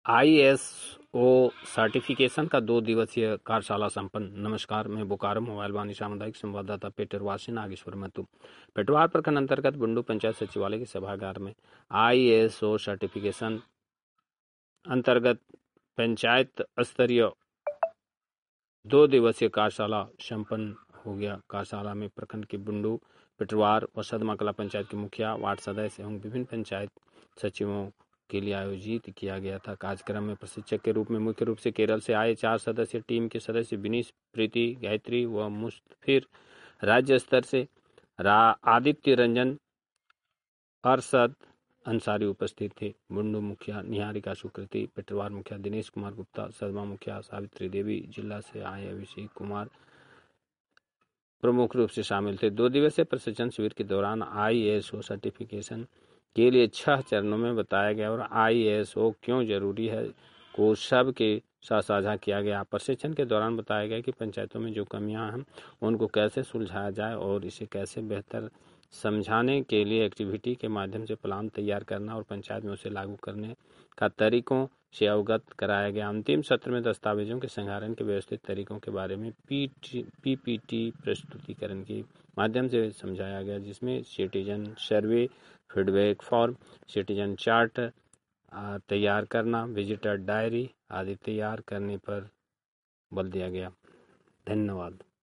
ISO certification का 2 दिवसीय कार्यशाला संपन्न। नमस्कार, मैं बोकारो मोबाइल वाणी सामुदायिक संवाददाता पेटरवासी नागेश्वर महतो। पेटवार प्रखंड अंतर्गत बुंडू पंचायत सचिवालय के सभागार में ISO सर्टिफिकेशन अंतर्गत पंचायत स्तरीय 2 दिवसीय कार्यशाला संपन्न हो गया। कार्यशाला में प्रखंड के बुंडू, पेटवार व सदमा कला पंचायत के मुखिया, वार्ड सदस्य एवं विभिन्न पंचायत सचिवों के लिए आयोजित किया गया था। कार्यक्रम में प्रशिक्षक के रूप में मुख्य रूप से केरल से आए 4 सदस्य टीम के सदस्य विनीश, प्रीति, गायत्री व मुस्तफिर, राज्य स्तर से आदित्य रंजन, अरशद अंसारी उपस्थित थे। बुंडू मुखिया निहारिका सुकृति, पेटवार मुखिया दिनेश कुमार गुप्ता, सदमा मुखिया सावित्री देवी, जिला से आए अभिषेक कुमार प्रमुख रूप से शामिल थे। 2 दिवसीय प्रशिक्षण शिविर के दौरान ISO सर्टिफिकेशन के लिए 6 चरणों में बताया गया और ISO क्यों जरूरी है को सबके साथ साझा किया गया। प्रशिक्षण के दौरान बताया गया कि पंचायतों में जो कमियां हैं उनको कैसे सुलझाया जाए और इसे कैसे बेहतर समझाने के लिए एक्टिविटी के माध्यम से प्लान तैयार करना और पंचायत में उसे लागू करने का तरीकों से अवगत कराया गया। अंतिम सत्र में दस्तावेजों के संग्रहण के व्यवस्थित तरीकों के बारे में PPT प्रस्तुतिकरण के माध्यम से समझाया गया, जिसमें citizen survey, feedback form, citizen chart तैयार करना, विजिटर डायरी आदि तैयार करने पर बल दिया गया। धन्यवाद।